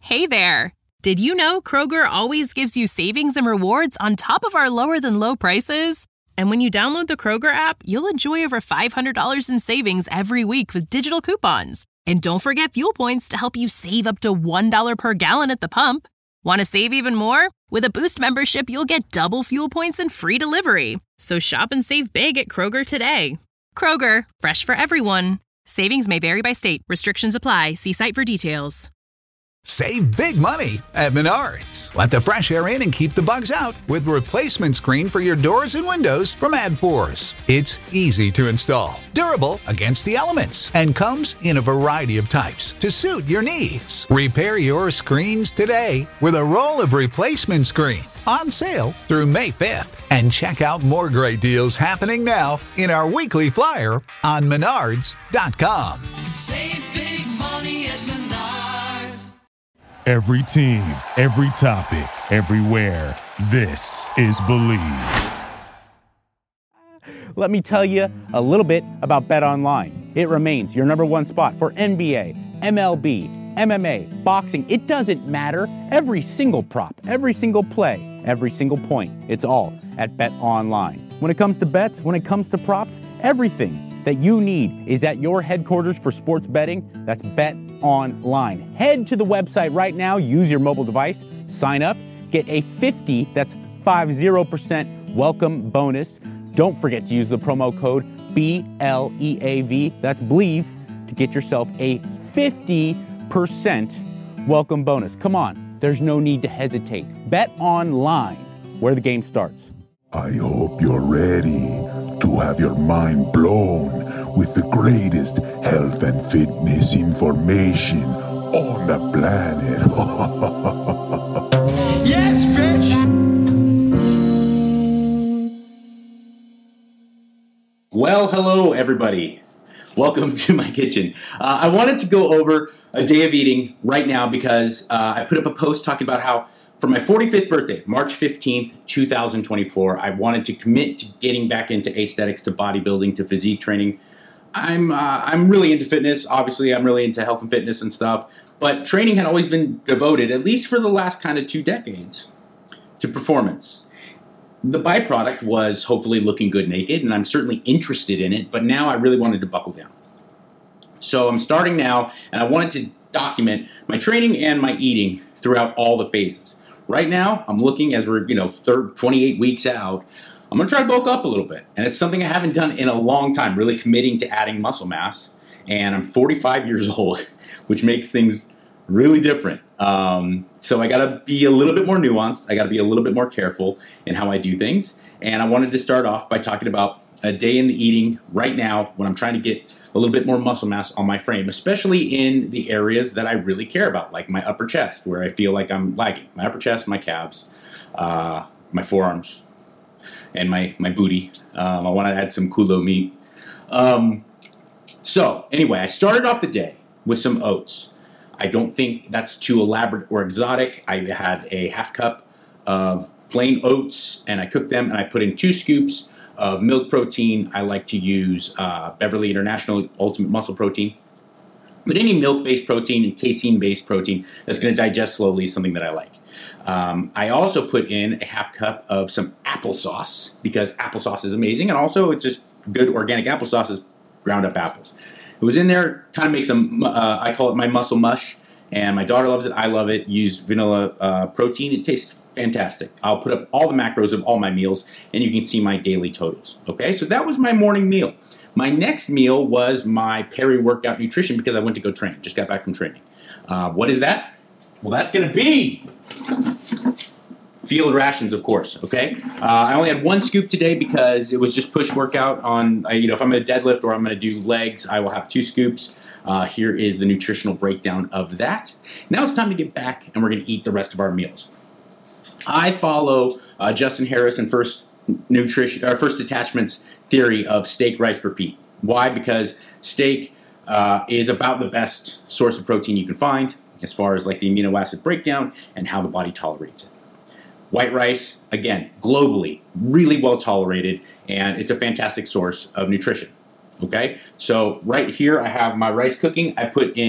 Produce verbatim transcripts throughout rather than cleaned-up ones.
Hey there! Did you know Kroger always gives you savings and rewards on top of our lower-than-low prices? And when you download the Kroger app, you'll enjoy over five hundred dollars in savings every week with digital coupons. And don't forget fuel points to help you save up to one dollar per gallon at the pump. Want to save even more? With a Boost membership, you'll get double fuel points and free delivery. So shop and save big at Kroger today. Kroger, fresh for everyone. Savings may vary by state. Restrictions apply. See site for details. Save big money at Menards. Let the fresh air in and keep the bugs out with replacement screen for your doors and windows from AdForce. It's easy to install, durable against the elements, and comes in a variety of types to suit your needs. Repair your screens today with a roll of replacement screen on sale through May fifth. And check out more great deals happening now in our weekly flyer on menards dot com. Save big money at Menards. Every team, every topic, everywhere. This is Believe. Let me tell you a little bit about BetOnline. It remains your number one spot for N B A, M L B, M M A, boxing. It doesn't matter. Every single prop, every single play, every single point. It's all at BetOnline. When it comes to bets, when it comes to props, everything that you need is at your headquarters for sports betting. That's BetOnline. Head to the website right now, use your mobile device, sign up, get a fifty, that's fifty percent welcome bonus. Don't forget to use the promo code B L E A V, that's Believe, to get yourself a fifty percent welcome bonus. Come on, there's no need to hesitate. BetOnline, where the game starts. I hope you're ready to have your mind blown with the greatest health and fitness information on the planet. Yes, bitch! Well, hello, everybody. Welcome to my kitchen. Uh, I wanted to go over a day of eating right now because uh, I put up a post talking about how for my forty-fifth birthday, March fifteenth, twenty twenty-four, I wanted to commit to getting back into aesthetics, to bodybuilding, to physique training. I'm uh, I'm really into fitness. Obviously, I'm really into health and fitness and stuff. But training had always been devoted, at least for the last kind of two decades, to performance. The byproduct was hopefully looking good naked, and I'm certainly interested in it. But now I really wanted to buckle down. So I'm starting now, and I wanted to document my training and my eating throughout all the phases. Right now, I'm looking as we're, you know, twenty-eight weeks out, I'm going to try to bulk up a little bit. And it's something I haven't done in a long time, really committing to adding muscle mass. And I'm forty-five years old, which makes things really different. Um, so I got to be a little bit more nuanced. I got to be a little bit more careful in how I do things. And I wanted to start off by talking about a day in the eating right now when I'm trying to get a little bit more muscle mass on my frame, especially in the areas that I really care about, like my upper chest, where I feel like I'm lagging. My upper chest, my calves, uh, my forearms, and my, my booty. Um, I want to add some culo meat. Um, so anyway, I started off the day with some oats. I don't think that's too elaborate or exotic. I had a half cup of plain oats, and I cooked them, and I put in two scoops of milk protein. I like to use uh, Beverly International Ultimate Muscle Protein. But any milk-based protein and casein-based protein that's going to digest slowly is something that I like. Um, I also put in a half cup of some applesauce because applesauce is amazing, and also it's just good organic applesauce is ground up apples. It was in there, kind of makes a, uh, I call it my muscle mush, and my daughter loves it, I love it. Use vanilla uh, protein, it tastes fantastic. I'll put up all the macros of all my meals, and you can see my daily totals. Okay, so that was my morning meal. My next meal was my peri-workout nutrition because I went to go train. Just got back from training. Uh, what is that? Well, that's going to be field rations, of course. Okay, uh, I only had one scoop today because it was just push workout. On uh, you know, if I'm going to deadlift or I'm going to do legs, I will have two scoops. Uh, here is the nutritional breakdown of that. Now it's time to get back, and we're going to eat the rest of our meals. I follow uh, Justin Harris and First Nutrition or First Detachment's theory of steak, rice, repeat. Why? Because steak uh, is about the best source of protein you can find as far as like the amino acid breakdown and how the body tolerates it. White rice, again, globally, really well tolerated, and it's a fantastic source of nutrition. Okay, so right here I have my rice cooking. I put in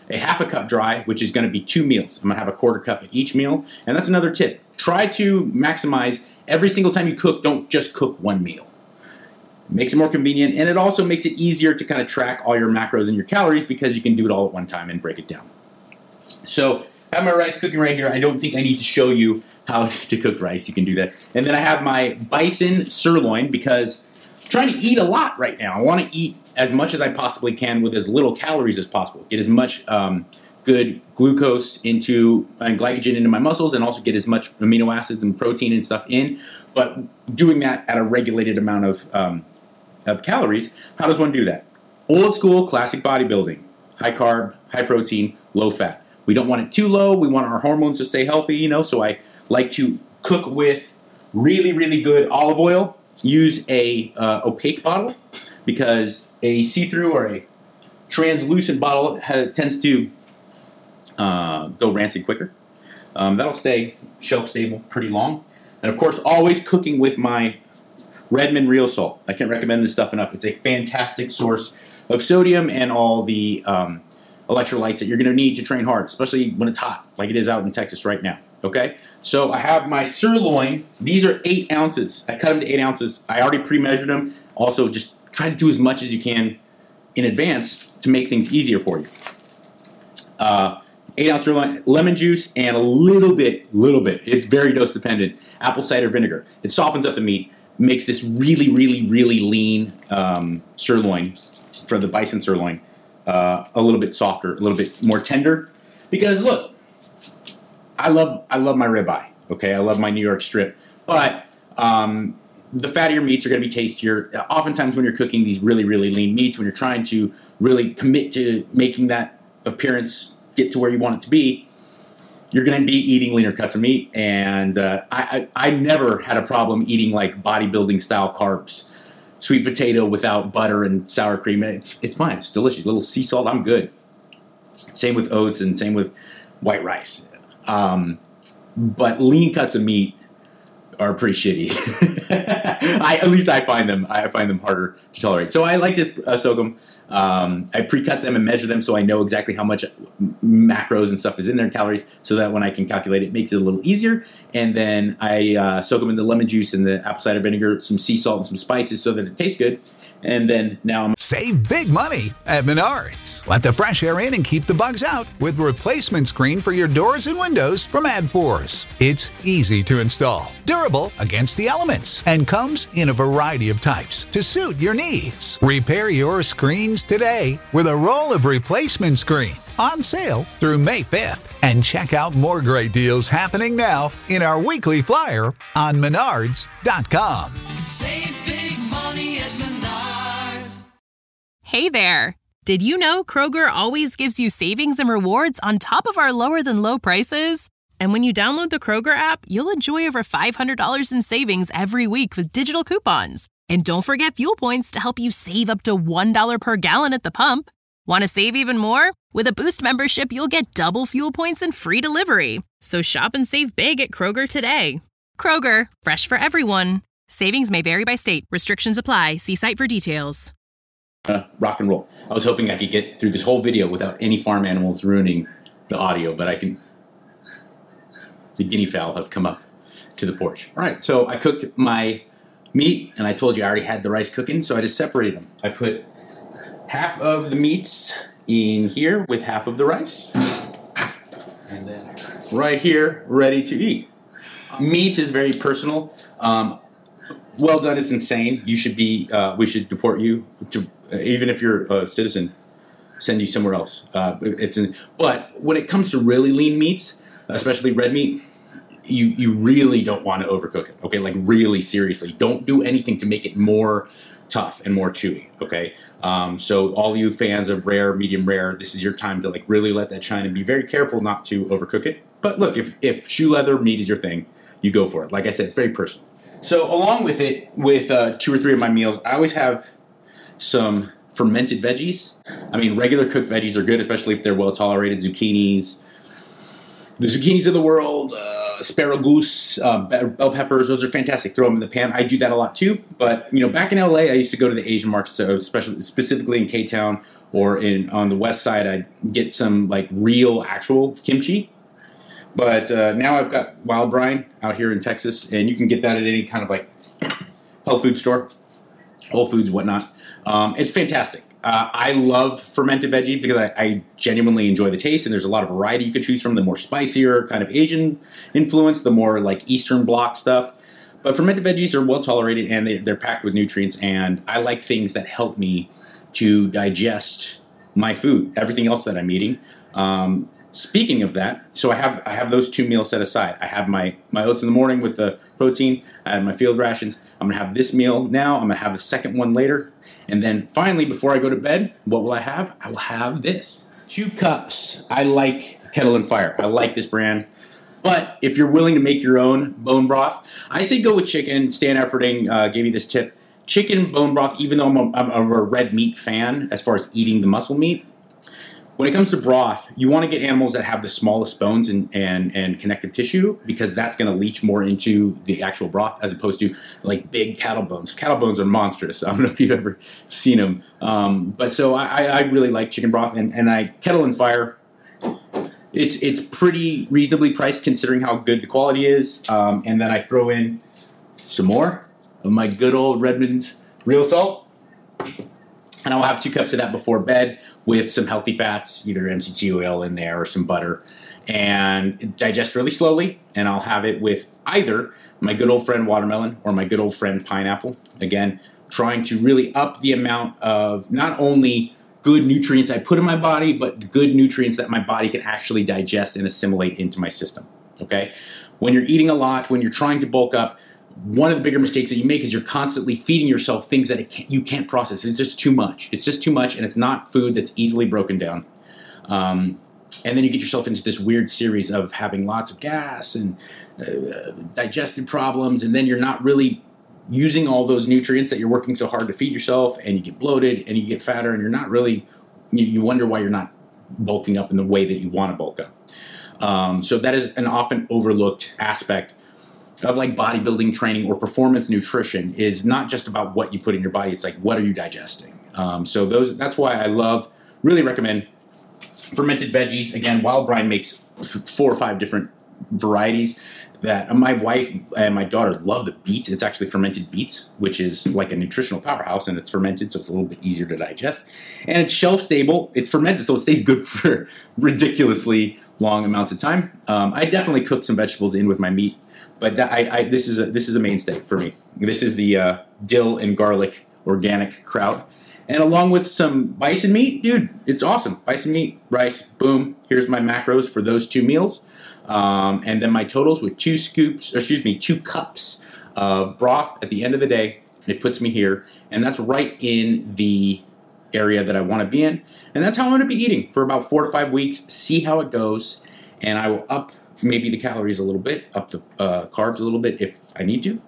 a half a cup dry, which is going to be two meals. I'm going to have a quarter cup at each meal. And that's another tip. Try to maximize every single time you cook, don't just cook one meal. Makes it more convenient, and it also makes it easier to kind of track all your macros and your calories because you can do it all at one time and break it down. So I have my rice cooking right here. I don't think I need to show you how to cook rice. You can do that. And then I have my bison sirloin because I'm trying to eat a lot right now. I want to eat as much as I possibly can with as little calories as possible. Get as much um, good glucose into and glycogen into my muscles, and also get as much amino acids and protein and stuff in. But doing that at a regulated amount of um, of calories. How does one do that? Old school, classic bodybuilding. High carb, high protein, low fat. We don't want it too low. We want our hormones to stay healthy, you know, so I like to cook with really, really good olive oil. Use a uh, opaque bottle because a see-through or a translucent bottle ha- tends to uh, go rancid quicker. Um, that'll stay shelf-stable pretty long. And, of course, always cooking with my Redmond Real Salt. I can't recommend this stuff enough. It's a fantastic source of sodium and all the um, electrolytes that you're going to need to train hard, especially when it's hot, like it is out in Texas right now. Okay? So I have my sirloin. These are eight ounces. I cut them to eight ounces. I already pre-measured them. Also, just try to do as much as you can in advance to make things easier for you. Uh, eight ounce sirloin, lemon juice, and a little bit, little bit, it's very dose dependent, apple cider vinegar. It softens up the meat. Makes this really, really, really lean um, sirloin for the bison sirloin uh, a little bit softer, a little bit more tender. Because look, I love I love my ribeye. Okay, I love my New York strip, but um, the fattier meats are going to be tastier. Oftentimes, when you're cooking these really, really lean meats, when you're trying to really commit to making that appearance get to where you want it to be, you're going to be eating leaner cuts of meat, and uh, I, I I never had a problem eating like bodybuilding style carbs, sweet potato without butter and sour cream. It's, it's fine. It's delicious. A little sea salt, I'm good. Same with oats and same with white rice. Um, but lean cuts of meat are pretty shitty. I at least I find them I find them harder to tolerate. So I like to uh, soak them. Um, I pre-cut them and measure them so I know exactly how much macros and stuff is in their calories, so that when I can calculate it, it makes it a little easier. And then I uh, soak them in the lemon juice and the apple cider vinegar, some sea salt and some spices so that it tastes good. And then now I'm... Save big money at Menards. Let the fresh air in and keep the bugs out with replacement screen for your doors and windows from AdForce. It's easy to install, durable against the elements, and comes in a variety of types to suit your needs. Repair your screens today with a roll of replacement screen on sale through May fifth. And check out more great deals happening now in our weekly flyer on menards dot com. Save big money at Menards. Hey there! Did you know Kroger always gives you savings and rewards on top of our lower than low prices? And when you download the Kroger app, you'll enjoy over five hundred dollars in savings every week with digital coupons. And don't forget fuel points to help you save up to one dollar per gallon at the pump. Want to save even more? With a Boost membership, you'll get double fuel points and free delivery. So shop and save big at Kroger today. Kroger, fresh for everyone. Savings may vary by state. Restrictions apply. See site for details. Uh, rock and roll. I was hoping I could get through this whole video without any farm animals ruining the audio, but I can... The guinea fowl have come up to the porch. All right, so I cooked my meat, and I told you I already had the rice cooking, so I just separated them. I put half of the meats in here with half of the rice, and then right here, ready to eat. Meat is very personal. Um, well done is insane. You should be. Uh, we should deport you, to, uh, even if you're a citizen. Send you somewhere else. Uh, it's in, but when it comes to really lean meats, especially red meat, you you really don't want to overcook it. Okay, like really seriously, don't do anything to make it more tough and more chewy. Okay, um, so all you fans of rare, medium rare, this is your time to like really let that shine and be very careful not to overcook it. But look, if if shoe leather meat is your thing, you go for it. Like I said, it's very personal. So along with it, with uh, two or three of my meals, I always have some fermented veggies. I mean, regular cooked veggies are good, especially if they're well tolerated. Zucchinis, the zucchinis of the world, uh, asparagus, uh, bell peppers, those are fantastic. Throw them in the pan. I do that a lot too. But, you know, back in L A, I used to go to the Asian markets, so especially specifically in K-Town or in on the west side, I get some like real actual kimchi. But uh, now I've got Wild Brine out here in Texas, and you can get that at any kind of like health food store, Whole Foods, whatnot. Um, it's fantastic. Uh, I love fermented veggie because I, I genuinely enjoy the taste, and there's a lot of variety you can choose from. The more spicier, kind of Asian influence, the more like Eastern Bloc stuff. But fermented veggies are well tolerated, and they, they're packed with nutrients, and I like things that help me to digest my food, everything else that I'm eating. Um, speaking of that, so I have I have those two meals set aside. I have my, my oats in the morning with the protein. I have my field rations. I'm going to have this meal now. I'm going to have the second one later. And then finally, before I go to bed, what will I have? I will have this. Two cups. I like Kettle and Fire. I like this brand. But if you're willing to make your own bone broth, I say go with chicken. Stan Efferding uh, gave me this tip. Chicken bone broth, even though I'm a, I'm a red meat fan as far as eating the muscle meat, when it comes to broth, you want to get animals that have the smallest bones and, and, and connective tissue, because that's going to leach more into the actual broth as opposed to like big cattle bones. Cattle bones are monstrous. I don't know if you've ever seen them. Um, but so I, I really like chicken broth, and, and I Kettle and Fire. It's it's pretty reasonably priced considering how good the quality is. Um, and then I throw in some more of my good old Redmond's real salt. And I'll have two cups of that before bed with some healthy fats, either M C T oil in there or some butter, and digest really slowly. And I'll have it with either my good old friend watermelon or my good old friend pineapple. Again, trying to really up the amount of not only good nutrients I put in my body, but good nutrients that my body can actually digest and assimilate into my system. Okay? When you're eating a lot, when you're trying to bulk up, one of the bigger mistakes that you make is you're constantly feeding yourself things that it can't, you can't process. It's just too much. It's just too much, and it's not food that's easily broken down. Um, and then you get yourself into this weird series of having lots of gas and uh, digestive problems, and then you're not really using all those nutrients that you're working so hard to feed yourself, and you get bloated, and you get fatter, and you're not really, you, you wonder why you're not bulking up in the way that you want to bulk up. Um, so that is an often overlooked aspect of like bodybuilding training or performance nutrition, is not just about what you put in your body. It's like, what are you digesting? Um, so those, that's why I love, really recommend fermented veggies. Again, Wild Brine makes four or five different varieties that my wife and my daughter love. The beets. It's actually fermented beets, which is like a nutritional powerhouse, and it's fermented, so it's a little bit easier to digest. And it's shelf stable. It's fermented, so it stays good for ridiculously long amounts of time. Um, I definitely cook some vegetables in with my meat. But that, I, I, this is a this is a mainstay for me. This is the uh, dill and garlic organic kraut, and along with some bison meat, dude, it's awesome. Bison meat, rice, boom. Here's my macros for those two meals, um, and then my totals with two scoops, or excuse me, two cups of broth at the end of the day. It puts me here, and that's right in the area that I want to be in, and that's how I'm going to be eating for about four to five weeks. See how it goes, and I will up maybe the calories a little bit, up the uh, carbs a little bit if I need to.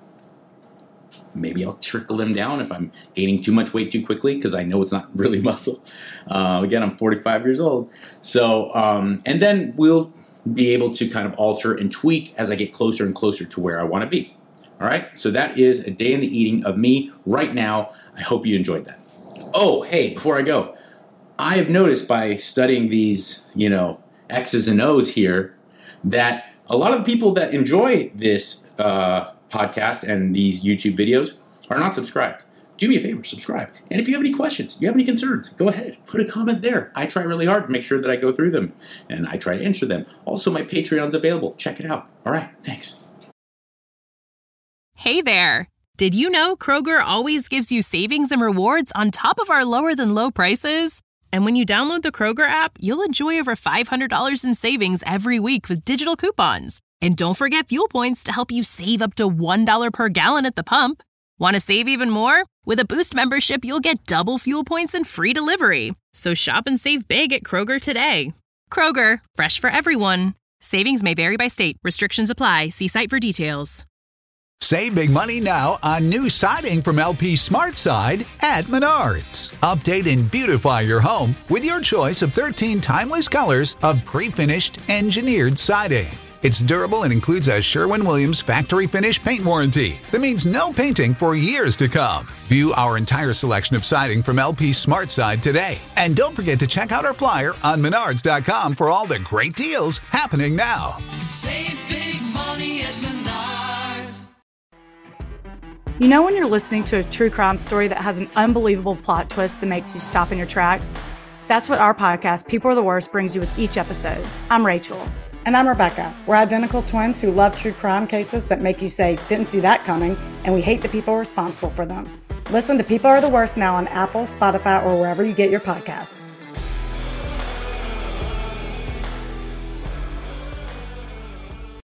Maybe I'll trickle them down if I'm gaining too much weight too quickly, because I know it's not really muscle. Uh, again, I'm forty-five years old. So, um, and then we'll be able to kind of alter and tweak as I get closer and closer to where I want to be. All right? So that is a day in the eating of me right now. I hope you enjoyed that. Oh, hey, before I go, I have noticed by studying these, you know, X's and O's here, that a lot of the people that enjoy this uh, podcast and these YouTube videos are not subscribed. Do me a favor, subscribe. And if you have any questions, you have any concerns, go ahead, put a comment there. I try really hard to make sure that I go through them, and I try to answer them. Also, my Patreon's available. Check it out. All right, thanks. Hey there. Did you know Kroger always gives you savings and rewards on top of our lower than low prices? And when you download the Kroger app, you'll enjoy over five hundred dollars in savings every week with digital coupons. And don't forget fuel points to help you save up to one dollar per gallon at the pump. Want to save even more? With a Boost membership, you'll get double fuel points and free delivery. So shop and save big at Kroger today. Kroger, fresh for everyone. Savings may vary by state. Restrictions apply. See site for details. Save big money now on new siding from L P SmartSide at Menards. Update and beautify your home with your choice of thirteen timeless colors of pre-finished engineered siding. It's durable and includes a Sherwin-Williams factory finish paint warranty that means no painting for years to come. View our entire selection of siding from L P SmartSide today. And don't forget to check out our flyer on menards dot com for all the great deals happening now. Save big money at Menards. You know when you're listening to a true crime story that has an unbelievable plot twist that makes you stop in your tracks? That's what our podcast, People Are the Worst, brings you with each episode. I'm Rachel. And I'm Rebecca. We're identical twins who love true crime cases that make you say, didn't see that coming, and we hate the people responsible for them. Listen to People Are the Worst now on Apple, Spotify, or wherever you get your podcasts.